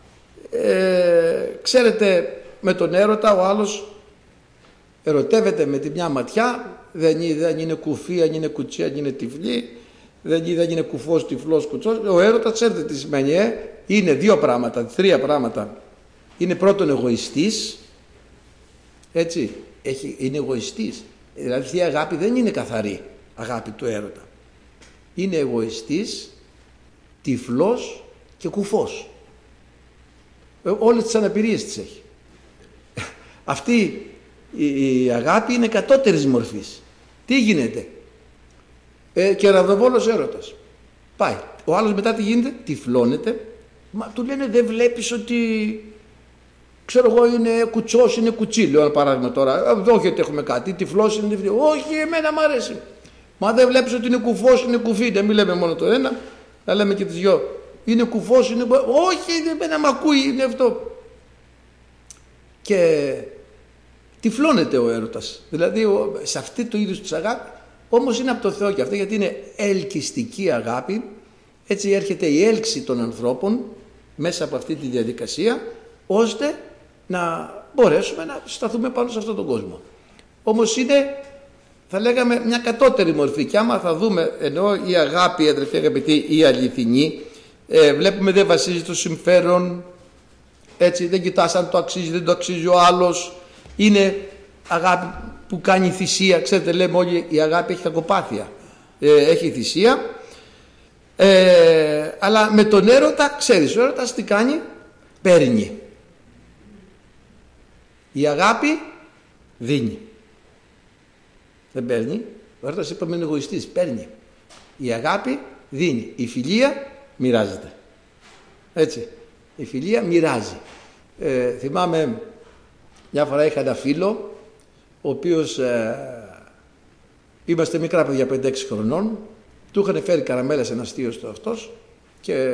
ξέρετε, με τον έρωτα ο άλλος ερωτεύεται με τη μια ματιά, δεν είναι κουφή, αν είναι κουτσί, αν είναι τυφλή, δεν είναι κουφός, τυφλός, κουτσός. Ο έρωτας, ξέρετε τι σημαίνει, είναι δύο πράγματα, τρία πράγματα. Είναι πρώτον εγωιστής, έτσι, είναι εγωιστής. Δηλαδή η αγάπη δεν είναι καθαρή αγάπη του έρωτα. Είναι εγωιστής, τυφλός και κουφός. Όλες τις αναπηρίες τις έχει. Αυτή η αγάπη είναι κατώτερης μορφής. Τι γίνεται? Κεραυνοβόλος έρωτας. Πάει. Ο άλλος μετά τι γίνεται? Τυφλώνεται. Μα του λένε δεν βλέπεις ότι, ξέρω εγώ, είναι κουτσός, είναι κουτσί, λέω ένα παράδειγμα τώρα. Όχι ότι έχουμε κάτι, τυφλός είναι τυφλή. Όχι, εμένα μου αρέσει. Μα δεν βλέπεις ότι είναι κουφός, είναι κουφή. Δεν μιλάμε μόνο το ένα, να λέμε και τις δυο. Είναι κουφός, είναι κουφός. Όχι, εμένα μ' ακούει, είναι αυτό. Και τυφλώνεται ο έρωτας. Δηλαδή σε αυτή το είδους της αγάπη, όμως είναι από το Θεό και αυτό, γιατί είναι ελκυστική αγάπη. Έτσι έρχεται η έλξη των ανθρώπων μέσα από αυτή τη διαδικασία, ώστε να μπορέσουμε να σταθούμε πάνω σε αυτόν τον κόσμο. Όμως είναι, θα λέγαμε, μια κατώτερη μορφή. Και άμα θα δούμε, ενώ η αγάπη, αδερφοί αγαπητοί, η αληθινή, βλέπουμε δεν βασίζει στο συμφέρον, έτσι, δεν κοιτάς αν το αξίζει, δεν το αξίζει ο άλλος. Είναι αγάπη που κάνει θυσία. Ξέρετε, λέμε όλοι η αγάπη έχει κακοπάθεια, έχει θυσία. Αλλά με τον έρωτα, ξέρεις, ο έρωτας τι κάνει? Παίρνει. Η αγάπη δίνει. Δεν παίρνει. Ο έρωτας, είπαμε, είναι εγωιστής, παίρνει. Η αγάπη δίνει. Η φιλία μοιράζεται. Έτσι. Η φιλία μοιράζει. Θυμάμαι μια φορά είχα ένα φίλο, ο οποίος είμαστε μικρά παιδιά, 5-6 χρονών. Του είχαν φέρει καραμέλες, ένα αστείο του αυτός, και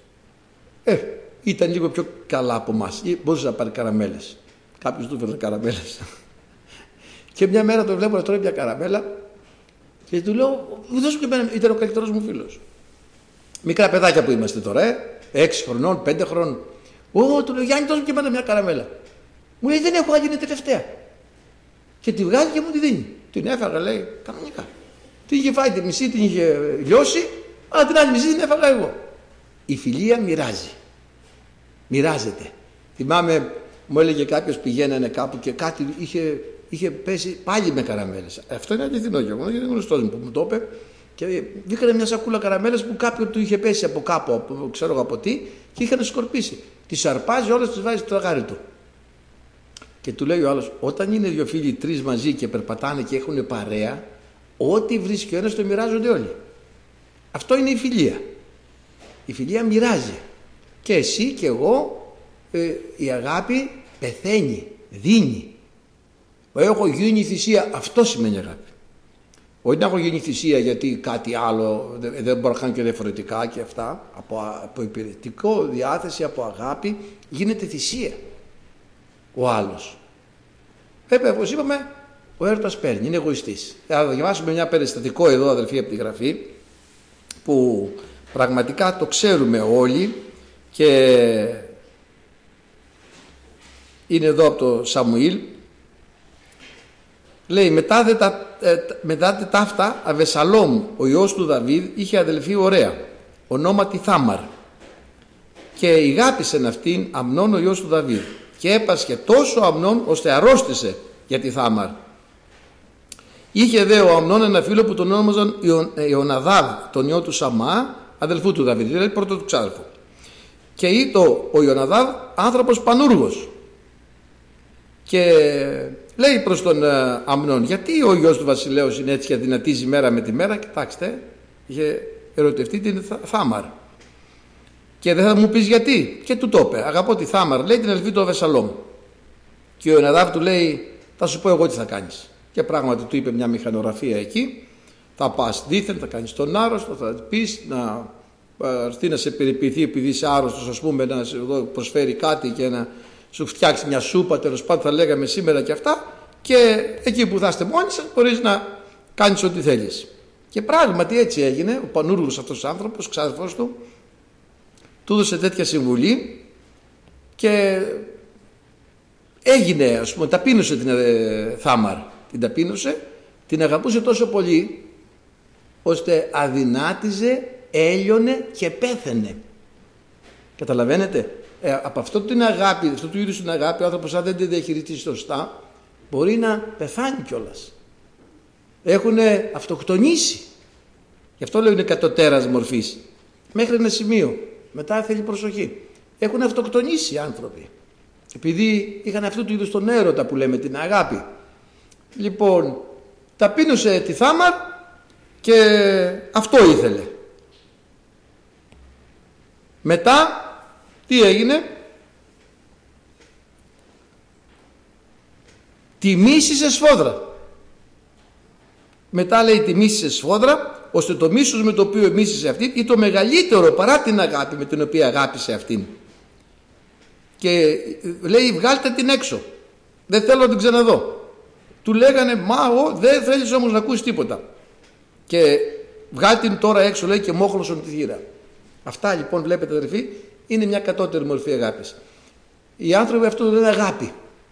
ήταν λίγο πιο καλά από εμάς. Μπορούσε να πάρει καραμέλες. Κάποιος του έφερε καραμέλες. Και μια μέρα το βλέπω να τρώει μια καραμέλα και του λέω, δώσ' μου και εμένα, ήταν ο καλύτερος μου φίλος. Μικρά παιδάκια που είμαστε τώρα, 6 χρονών, 5 χρονών. Του λέω, Γιάννη, δώσ' μου και εμένα μια καραμέλα. Μου λέει, δεν έχω, άλλη είναι τελευταία. Και τη βγάζει και μου τη δίνει. Την έφαγα, λέει, κανονικά. Την είχε φάει τη μισή, την είχε λιώσει, αλλά την άλλη μισή την έφαγα εγώ. Η φιλία μοιράζει. Μοιράζεται. Θυμάμαι, μου έλεγε κάποιος, πηγαίνανε κάπου και κάτι είχε πέσει πάλι με καραμέλες. Αυτό είναι αληθινό γεγονός, γιατί είναι γνωστός μου που μου το είπε. Και βγήκανε μια σακούλα καραμέλες που κάποιον του είχε πέσει από κάπου, ξέρω εγώ από τι, και είχαν σκορπίσει. Τις αρπάζει όλες, τις βάζει στο τραγάρι του. Και του λέει ο άλλος, όταν είναι δύο φίλοι, 3 μαζί και περπατάνε και έχουν παρέα, ό,τι βρίσκει ο ένας το μοιράζονται όλοι. Αυτό είναι η φιλία. Η φιλία μοιράζει. Και εσύ και εγώ, η αγάπη πεθαίνει, δίνει. Έχω γίνει θυσία, αυτό σημαίνει αγάπη. Όχι να έχω γίνει θυσία γιατί κάτι άλλο, δεν μπορώ να κάνω και διαφορετικά και αυτά. Από υπηρετικό διάθεση, από αγάπη, γίνεται θυσία ο άλλος. Βέβαια, όπως είπαμε, ο έρωτας παίρνει, είναι εγωιστής. Θα διαβάσουμε μια περιστατικό εδώ, αδελφοί, από τη Γραφή, που πραγματικά το ξέρουμε όλοι και είναι εδώ από το Σαμουήλ. Λέει, μετά ταύτα, Αβεσαλόμ, ο ιός του Δαβίδ, είχε αδελφή ωραία, ονόματι Θάμαρ, και ηγάπησεν αυτήν Αμνών ο ιός του Δαβίδ. και έπασχε τόσο ο Αμνών ώστε αρρώστησε για τη Θάμαρ. Είχε δε ο Αμνών ένα φίλο που τον όνομαζαν Ιωναδάβ, τον ιό του Σαμά, αδελφού του Δαβίδ, δηλαδή πρώτο του ξάδερφου. Και ήτο ο Ιωναδάβ άνθρωπος πανούργος. Και λέει προς τον Αμνών, γιατί ο γιος του βασιλέως είναι έτσι και αδυνατίζει μέρα με τη μέρα? Κοιτάξτε, είχε ερωτευτεί την Θάμαρ. Και δεν θα μου πεις γιατί? Και του το είπε, αγαπώ τη Θάμαρ, λέει, την αδελφή του Αβεσσαλόμ. Και ο Ιωναδάβ του λέει, θα σου πω εγώ τι θα κάνεις. Και πράγματι του είπε μια μηχανογραφία εκεί, θα πας δήθεν, θα κάνεις τον άρρωστο, θα πεις να έρθει να σε περιποιηθεί επειδή είσαι άρρωστος, ας πούμε, να σε προσφέρει κάτι και να σου φτιάξει μια σούπα, τέλος πάντων θα λέγαμε σήμερα και αυτά, και εκεί που θα είστε μόνοι σας μπορείς να κάνεις ό,τι θέλεις. Και πράγματι έτσι έγινε. Ο πανούργος αυτός ο άνθρωπος, ξάδερφός του, του έδωσε τέτοια συμβουλή και έγινε, ας πούμε, ταπείνωσε την Θάμαρ, την ταπείνωσε, την αγαπούσε τόσο πολύ ώστε αδυνάτιζε, έλειωνε και πέθαινε. Καταλαβαίνετε? Από αυτό την αγάπη, αυτού του είδους την αγάπη, ο άνθρωπος αν δεν τη διαχειριστεί σωστά μπορεί να πεθάνει κιόλας. Έχουν αυτοκτονήσει. Γι' αυτό λέω είναι κατωτέρας μορφής. Μέχρι ένα σημείο. Μετά θέλει προσοχή. Έχουν αυτοκτονήσει οι άνθρωποι. Επειδή είχαν αυτού του είδους τον έρωτα που λέμε, την αγάπη. Λοιπόν, ταπείνωσε τη Θάμαρ και αυτό ήθελε. Μετά τι έγινε? Τη μίσησε σφόδρα. Μετά λέει τη μίσησε σφόδρα, ώστε το μίσος με το οποίο μίσησε αυτήν ή το μεγαλύτερο παρά την αγάπη με την οποία αγάπησε αυτήν. Και λέει βγάλτε την έξω, δεν θέλω να την ξαναδώ. Του λέγανε δεν θέλεις όμως να ακούσεις τίποτα. Και βγάλτε την τώρα έξω, λέει, και μόχλωσον τη θύρα. Αυτά λοιπόν βλέπετε αδερφοί είναι μια κατώτερη μορφή αγάπης. Οι άνθρωποι αυτό λένε αγάπη.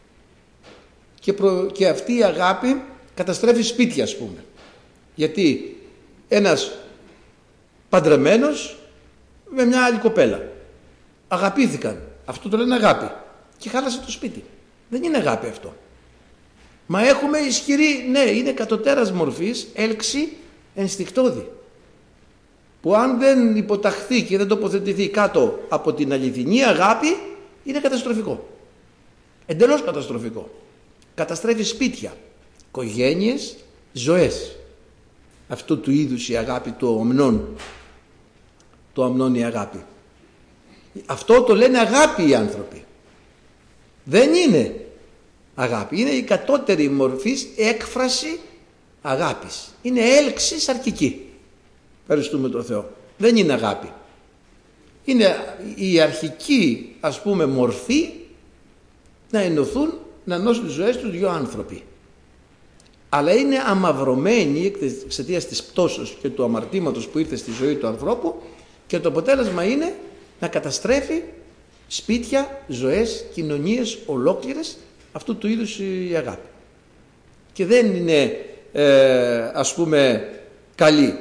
Και αυτή η αγάπη καταστρέφει σπίτια, ας πούμε. Γιατί ένας παντρεμένος με μια άλλη κοπέλα αγαπήθηκαν, αυτό το λένε αγάπη, και χάλασε το σπίτι. Δεν είναι αγάπη αυτό. Μα έχουμε ισχυρή, ναι, είναι κατωτέρας μορφής έλξη ενστικτώδη, που αν δεν υποταχθεί και δεν τοποθετηθεί κάτω από την αληθινή αγάπη είναι καταστροφικό, εντελώς καταστροφικό. Καταστρέφει σπίτια, οικογένειες, ζωές. Αυτού του είδους η αγάπη του Αμνών, το Αμνών η αγάπη. Αυτό το λένε αγάπη οι άνθρωποι. Δεν είναι αγάπη, είναι η κατώτερη μορφής έκφραση αγάπης. Είναι έλξη σαρκική. Ευχαριστούμε τον Θεό. Δεν είναι αγάπη. Είναι η αρχική, ας πούμε, μορφή να ενωθούν, να ενώσουν τις ζωές τους δύο άνθρωποι. Αλλά είναι αμαυρωμένοι εξαιτίας της πτώσεως και του αμαρτήματος που ήρθε στη ζωή του ανθρώπου, και το αποτέλεσμα είναι να καταστρέφει σπίτια, ζωές, κοινωνίες ολόκληρες, αυτού του είδους η αγάπη. Και δεν είναι ας πούμε καλή.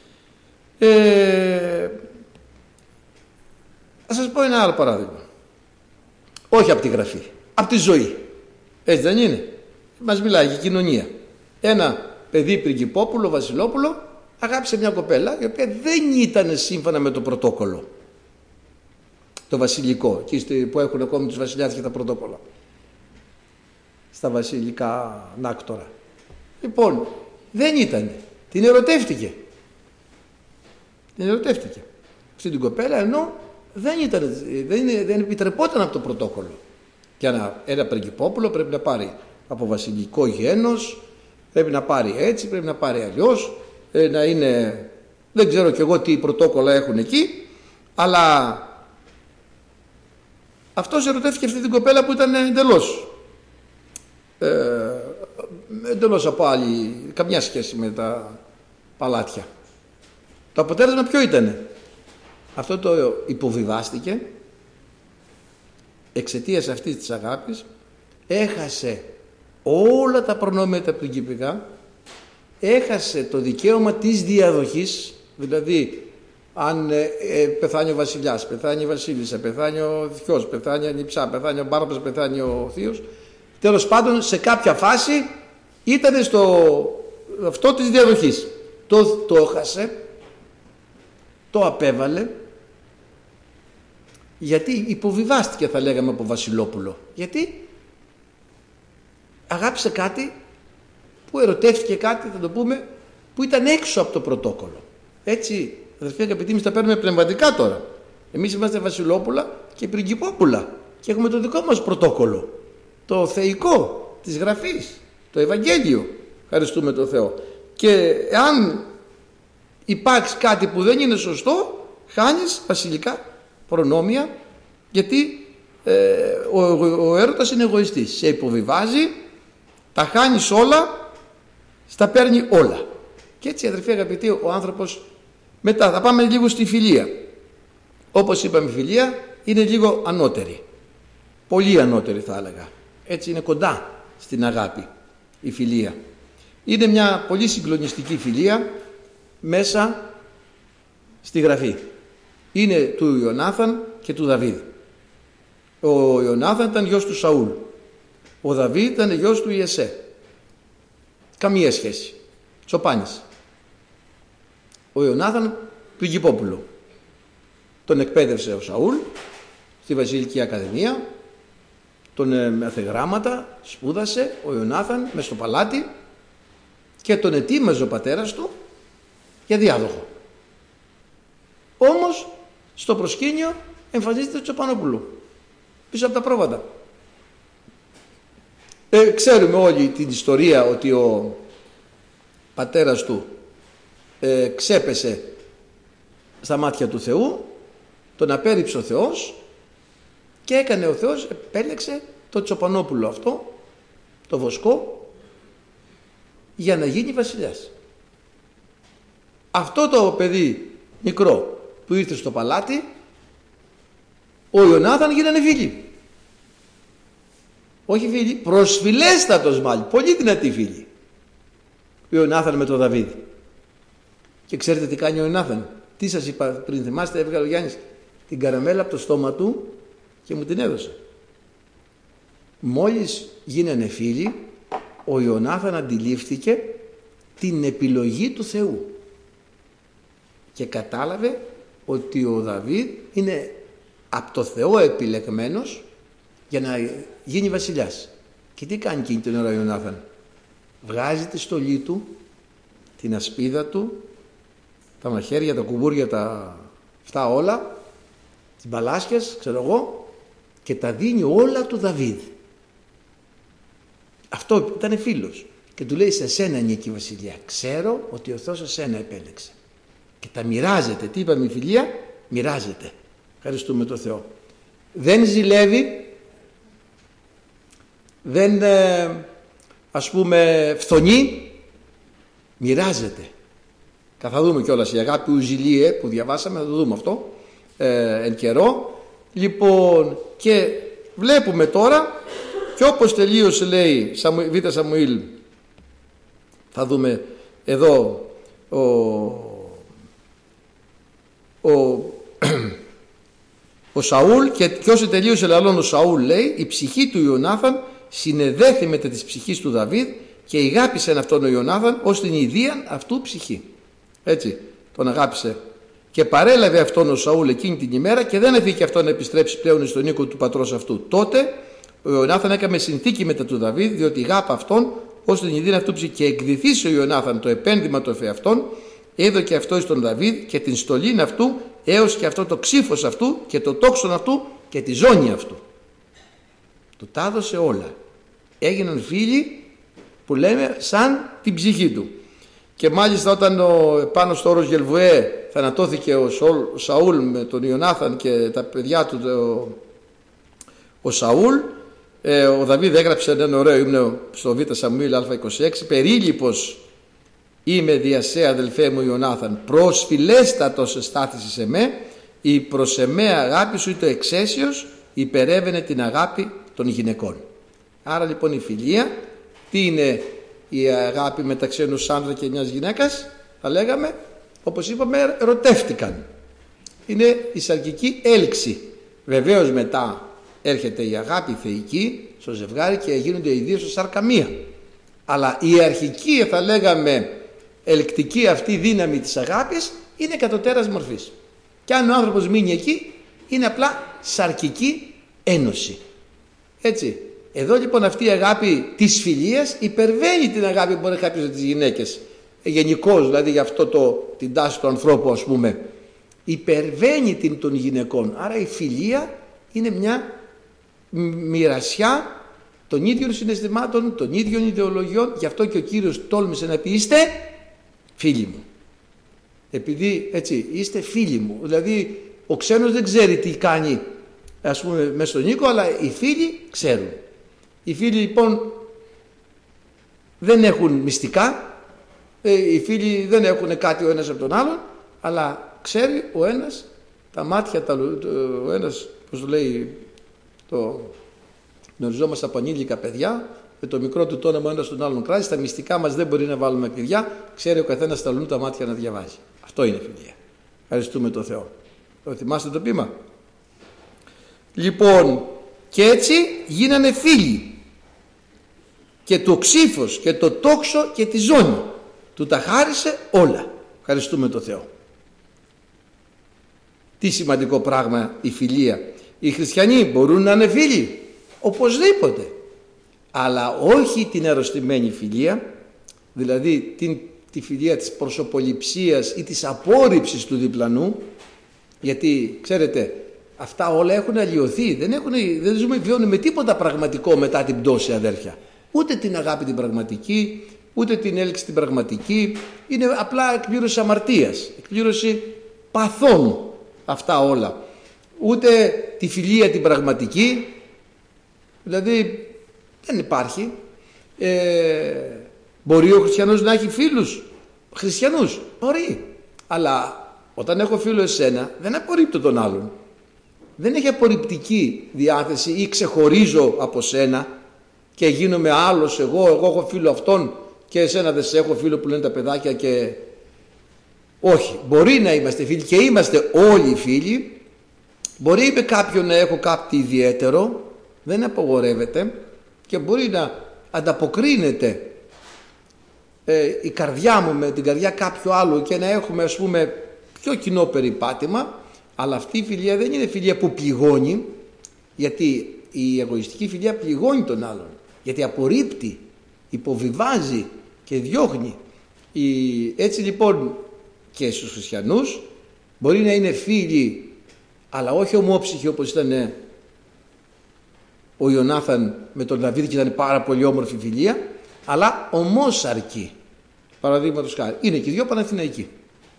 Θα σας πω ένα άλλο παράδειγμα. Όχι από τη Γραφή, από τη ζωή. Έτσι δεν είναι? Μας μιλάει η κοινωνία. Ένα παιδί πριγκιπόπουλο, βασιλόπουλο, αγάπησε μια κοπέλα η οποία δεν ήταν σύμφωνα με το πρωτόκολλο, το βασιλικό, εκεί που έχουν ακόμη τους βασιλιάδες και τα πρωτόκολλα, στα βασιλικά νάκτορα. Λοιπόν, δεν ήταν. Την ερωτεύτηκε. Την ερωτεύτηκε αυτή την κοπέλα, ενώ δεν επιτρεπόταν από το πρωτόκολλο. Και ένα πριγκιπόπουλο πρέπει να πάρει από βασιλικό γένος, πρέπει να πάρει έτσι, πρέπει να πάρει αλλιώς, να είναι, δεν ξέρω κι εγώ τι πρωτόκολλα έχουν εκεί, αλλά αυτός ερωτεύτηκε αυτή την κοπέλα που ήταν εντελώς από άλλη, καμιά σχέση με τα παλάτια. Το αποτέλεσμα ποιο ήτανε? Αυτό το υποβιβάστηκε, εξαιτίας αυτής της αγάπης έχασε όλα τα προνόμια τα πριγκιπικά, έχασε το δικαίωμα της διαδοχής, δηλαδή αν πεθάνει ο βασιλιάς, πεθάνει η βασίλισσα, πεθάνει ο θειός, πεθάνει η ανιψά, πεθάνει ο μπάρμπας, πεθάνει ο θείος. Τέλος πάντων, σε κάποια φάση ήταν στο αυτό της διαδοχής. Το έχασε, το απέβαλε, γιατί υποβιβάστηκε, θα λέγαμε, από Βασιλόπουλο. Γιατί αγάπησε κάτι που ερωτεύτηκε κάτι, θα το πούμε, που ήταν έξω από το πρωτόκολλο. Έτσι, αδερφοί αγαπητοί, εμείς τα παίρνουμε πνευματικά τώρα. Εμείς είμαστε Βασιλόπουλα και Πριγκιπόπουλα και έχουμε το δικό μας πρωτόκολλο, το θεϊκό της Γραφής, το Ευαγγέλιο. Ευχαριστούμε τον Θεό. Και αν υπάρξει κάτι που δεν είναι σωστό, χάνεις βασιλικά προνόμια, γιατί ο έρωτας είναι εγωιστής. Σε υποβιβάζει, τα χάνεις όλα, στα παίρνει όλα. Και έτσι, αδερφοί αγαπητοί, ο άνθρωπος μετά θα πάμε λίγο στη φιλία. Όπως είπαμε, η φιλία είναι λίγο ανώτερη, πολύ ανώτερη θα έλεγα. Έτσι είναι κοντά στην αγάπη η φιλία. Είναι μια πολύ συγκλονιστική φιλία μέσα στη Γραφή. Είναι του Ιωνάθαν και του Δαβίδ. Ο Ιωνάθαν ήταν γιος του Σαούλ, ο Δαβίδ ήταν γιος του Ιεσέ. Καμία σχέση, τσοπάνης. Ο Ιωνάθαν Πριγκιπόπουλο, τον εκπαίδευσε ο Σαούλ στη Βασιλική Ακαδημία, τον μάθε γράμματα, σπούδασε ο Ιωνάθαν μες στο παλάτι και τον ετοίμαζε ο πατέρας του για διάδοχο. Όμως στο προσκήνιο εμφανίζεται το Τσοπανόπουλο πίσω από τα πρόβατα. Ξέρουμε όλοι την ιστορία ότι ο πατέρας του ξέπεσε στα μάτια του Θεού, τον απέρριψε ο Θεός και έκανε ο Θεός, επέλεξε το Τσοπανόπουλο αυτό, το βοσκό, για να γίνει βασιλιάς. Αυτό το παιδί μικρό που ήρθε στο παλάτι, ο Ιωνάθαν γίνανε φίλοι. Όχι φίλοι, προσφυλέστατος μάλλον, πολύ δυνατή φίλοι. Ο Ιωνάθαν με τον Δαβίδ. Και ξέρετε τι κάνει ο Ιωνάθαν? Τι σας είπα πριν, θυμάστε, έβγαλε ο Γιάννης την καραμέλα από το στόμα του και μου την έδωσε. Μόλις γίνανε φίλοι, ο Ιωνάθαν αντιλήφθηκε την επιλογή του Θεού και κατάλαβε ότι ο Δαβίδ είναι από το Θεό επιλεγμένος για να γίνει βασιλιάς. Και τι κάνει εκείνη την ώρα ο Ιωνάθαν? Βγάζει τη στολή του, την ασπίδα του, τα μαχαίρια, τα κουμπούρια, αυτά όλα, τις μπαλάσκες, ξέρω εγώ, και τα δίνει όλα του Δαβίδ. Αυτό ήταν φίλος και του λέει: σε σένα ανήκει η βασιλεία. Ξέρω ότι ο Θεός εσένα επέλεξε. Και τα μοιράζεται. Τι είπαμε η φιλία? Μοιράζεται. Ευχαριστούμε τον Θεό. Δεν ζηλεύει, δεν ας πούμε φθονεί, μοιράζεται. Θα δούμε κιόλας η αγάπη ουζηλίε που διαβάσαμε, θα το δούμε αυτό εν καιρό. Λοιπόν, και βλέπουμε τώρα, και όπως τελείωσε, λέει Β' Σαμουήλ, θα δούμε εδώ ο Σαούλ, και όσο τελείωσε λαλών ο Σαούλ, λέει, η ψυχή του Ιωνάθαν συνεδέθη με της ψυχής του Δαβίδ και ηγάπησε αυτόν ο Ιωνάθαν ως την ιδίαν αυτού ψυχή. Έτσι τον αγάπησε και παρέλαβε αυτόν ο Σαούλ εκείνη την ημέρα και δεν έφυγε αυτόν να επιστρέψει πλέον στον οίκο του πατρός αυτού. Τότε ο Ιωνάθαν έκαμε συνθήκη μετά του Δαβίδ, διότι γάπα αυτόν ως την ιδίαν αυτού ψυχή, και εκδηθήσει ο Ιωνάθαν το επένδυμα το εφεαυτόν, έδωκε αυτό στον Δαβίδ και την στολήν αυτού έως και αυτό το ξύφος αυτού και το τόξον αυτού και τη ζώνη αυτού. Του τα έδωσε όλα. Έγιναν φίλοι που λέμε σαν την ψυχή του. Και μάλιστα όταν πάνω στο όρος Γελβουέ θανατώθηκε ο Σαούλ με τον Ιωνάθαν και τα παιδιά του, ο Σαούλ, ο Δαβίδ έγραψε ένα ωραίο ύμνο στο Β' Σαμουήλ Α26: περίλυπος είμαι διασέ αδελφέ μου Ιωνάθαν, προσφυλέστατος εστάθησης σε με, η προς εμέ αγάπη σου ή το εξαίσιος υπερεύαινε την αγάπη των γυναικών. Άρα λοιπόν η φιλία, τι είναι η αγάπη μεταξύ ενός άντρα και μιας γυναίκας? Θα λέγαμε, όπως είπαμε, ερωτεύτηκαν. είναι η σαρκική έλξη. Βεβαίως μετά έρχεται η αγάπη θεϊκή στο ζευγάρι και γίνονται οι δύο σε σάρκα μία. Αλλά η αρχική, θα λέγαμε, ελκτική αυτή δύναμη της αγάπης είναι κατωτέρας μορφής. Και αν ο άνθρωπος μείνει εκεί, είναι απλά σαρκική ένωση. Έτσι. Εδώ λοιπόν αυτή η αγάπη της φιλίας υπερβαίνει την αγάπη που μπορεί κάποιος για τις γυναίκες. Γενικώς, δηλαδή για αυτό την τάση του ανθρώπου, ας πούμε. Υπερβαίνει την των γυναικών. Άρα η φιλία είναι μια μοιρασιά των ίδιων συναισθημάτων, των ίδιων ιδεολογιών. Γι' αυτό και ο Κύριος τόλμησε να πει: είστε φίλοι μου. Επειδή έτσι είστε φίλοι μου. Δηλαδή ο ξένος δεν ξέρει τι κάνει, ας πούμε, μέσα στον οίκο, αλλά οι φίλοι ξέρουν. Οι φίλοι λοιπόν δεν έχουν μυστικά, οι φίλοι δεν έχουν κάτι ο ένας από τον άλλον, αλλά ξέρει ο ένας τα μάτια, ο ένας, πώς το λέει, γνωριζόμαστε από ανήλικα παιδιά, με το μικρό του το όνομα ο ένας τον άλλον κράζει, στα μυστικά μας δεν μπορεί να βάλουμε κλειδιά, ξέρει ο καθένας τα λουνού τα μάτια να διαβάζει. Αυτό είναι φιλία. Ευχαριστούμε τον Θεό. Το θυμάστε το ποίημα? Λοιπόν, και έτσι γίνανε φίλοι. Και το ξύφος και το τόξο και τη ζώνη του τα χάρισε όλα. Ευχαριστούμε τον Θεό. Τι σημαντικό πράγμα η φιλία. Οι χριστιανοί μπορούν να είναι φίλοι, οπωσδήποτε, αλλά όχι την αρρωστημένη φιλία, δηλαδή τη φιλία της προσωποληψίας ή της απόρριψης του διπλανού, γιατί ξέρετε αυτά όλα έχουν αλλοιωθεί, δεν ζούμε, βιώνουμε με τίποτα πραγματικό μετά την πτώση, αδέρφια. Ούτε την αγάπη την πραγματική, ούτε την έλξη την πραγματική, είναι απλά εκπλήρωση αμαρτίας, εκπλήρωση παθών αυτά όλα. Ούτε τη φιλία την πραγματική, δηλαδή δεν υπάρχει. Μπορεί ο χριστιανός να έχει φίλους χριστιανούς, μπορεί, αλλά όταν έχω φίλο εσένα δεν απορρίπτω τον άλλον. Δεν έχει απορριπτική διάθεση ή ξεχωρίζω από σένα και γίνομαι άλλος εγώ έχω φίλο αυτόν και εσένα δεν σε έχω φίλο, που λένε τα παιδάκια. Και όχι, μπορεί να είμαστε φίλοι και είμαστε όλοι φίλοι. Μπορεί με κάποιον να έχω κάτι ιδιαίτερο, δεν απαγορεύεται, και μπορεί να ανταποκρίνεται η καρδιά μου με την καρδιά κάποιου άλλου και να έχουμε, ας πούμε, πιο κοινό περιπάτημα. Αλλά αυτή η φιλία δεν είναι φιλία που πληγώνει, γιατί η εγωιστική φιλία πληγώνει τον άλλον, γιατί απορρίπτει, υποβιβάζει και διώχνει. Έτσι λοιπόν και στους χριστιανούς μπορεί να είναι φίλοι, αλλά όχι ομόψυχοι όπως ήταν ο Ιωνάθαν με τον Δαβίδ, και ήταν πάρα πολύ όμορφη φιλία, αλλά ομόσαρκοι. Παραδείγματος χάρη, είναι και οι δυο Παναθηναϊκοί.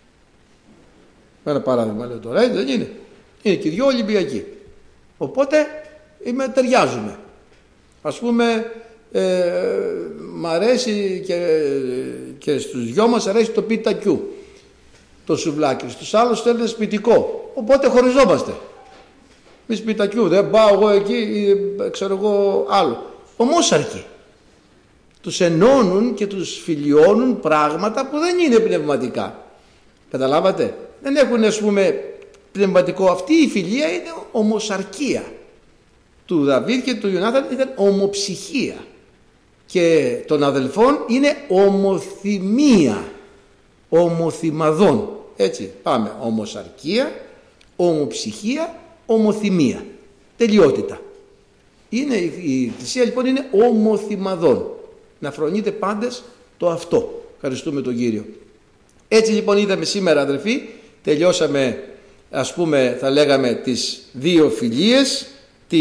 Ένα παράδειγμα λέω τώρα, έτσι δεν είναι? Είναι και οι δυο Ολυμπιακοί. Οπότε ταιριάζουμε. Ας πούμε, μ' αρέσει και στους δυο μας αρέσει το πιτακιού, το σουβλάκι. Στους άλλους θέλουν σπιτικό. Οπότε χωριζόμαστε. Μη σπιτακιού, δεν πάω εγώ εκεί, ξέρω εγώ άλλο. Ομόσαρκοι. Τους ενώνουν και τους φιλιώνουν πράγματα που δεν είναι πνευματικά. Καταλάβατε? Δεν έχουν, ας πούμε, πνευματικό. Αυτή η φιλία είναι ομοσαρκία. Του Δαβίδ και του Ιωνάθαν ήταν ομοψυχία. Και των αδελφών είναι ομοθυμία. Ομοθυμαδών. Έτσι πάμε. Ομοσαρκία, ομοψυχία, ομοθυμία. Τελειότητα. Η Εκκλησία λοιπόν είναι ομοθυμαδών. Να φρονείτε πάντες το αυτό. Ευχαριστούμε τον Κύριο. Έτσι λοιπόν είδαμε σήμερα, αδελφοί, τελειώσαμε, ας πούμε, θα λέγαμε τις δύο φιλίες. Τη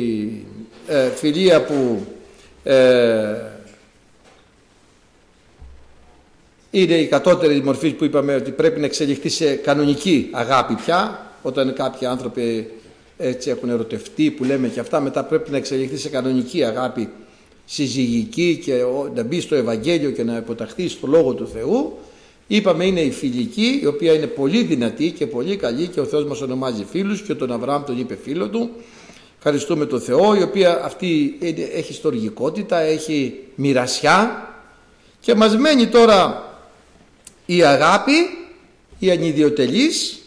φιλία που είναι η κατώτερη μορφή, που είπαμε ότι πρέπει να εξελιχθεί σε κανονική αγάπη πια, όταν κάποιοι άνθρωποι έτσι έχουν ερωτευτεί, που λέμε και αυτά, μετά πρέπει να εξελιχθεί σε κανονική αγάπη συζυγική και να μπει στο Ευαγγέλιο και να υποταχθεί στο Λόγο του Θεού. Είπαμε είναι η φιλική, η οποία είναι πολύ δυνατή και πολύ καλή, και ο Θεός μας ονομάζει φίλους, και τον Αβραάμ τον είπε φίλο του. Ευχαριστούμε τον Θεό, η οποία αυτή έχει στοργικότητα, έχει μοιρασιά, και μας μένει τώρα η αγάπη, η ανιδιοτελής,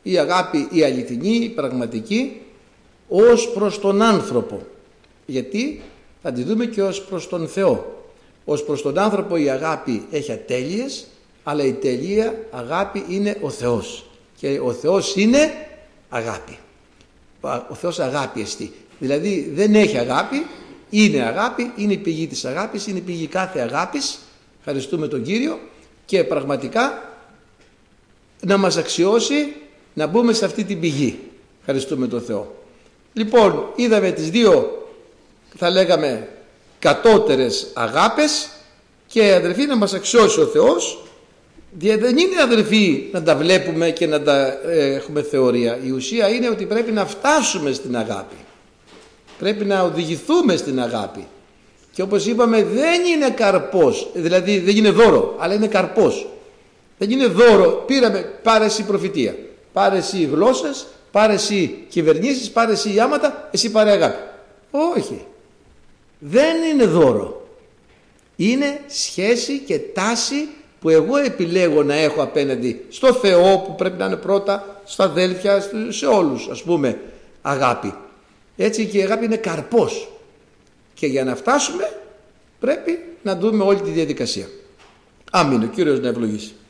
Η αγάπη η αληθινή, η πραγματική, ως προς τον άνθρωπο. Γιατί θα τη δούμε και ως προς τον Θεό. Ως προς τον άνθρωπο η αγάπη έχει ατέλειες, αλλά η τελεία αγάπη είναι ο Θεός. Και ο Θεός είναι αγάπη. Ο Θεός αγάπη εστί. Δηλαδή δεν έχει αγάπη, είναι αγάπη, είναι η πηγή της αγάπης, είναι η πηγή κάθε αγάπης. Ευχαριστούμε τον Κύριο και πραγματικά να μας αξιώσει να μπούμε σε αυτή την πηγή. Ευχαριστούμε τον Θεό. Λοιπόν, είδαμε τις δύο, θα λέγαμε, κατώτερες αγάπες και αδερφοί να μας αξιώσει ο Θεός. Δεν είναι αδερφοί να τα βλέπουμε και να τα έχουμε θεωρία. Η ουσία είναι ότι πρέπει να φτάσουμε στην αγάπη. Πρέπει να οδηγηθούμε στην αγάπη. Και όπως είπαμε δεν είναι καρπός, δηλαδή δεν είναι δώρο, αλλά είναι καρπός. Δεν είναι δώρο, πάρε εσύ προφητεία, πάρε εσύ γλώσσες, πάρε εσύ κυβερνήσεις, πάρε εσύ ιάματα, εσύ πάρε αγάπη. Όχι. Δεν είναι δώρο. Είναι σχέση και τάση που εγώ επιλέγω να έχω απέναντι στο Θεό, που πρέπει να είναι πρώτα, στα αδέλφια, σε όλους, ας πούμε, αγάπη. Έτσι και η αγάπη είναι καρπός. Και για να φτάσουμε πρέπει να δούμε όλη τη διαδικασία. Άμην, ο Κύριος να ευλογήσει.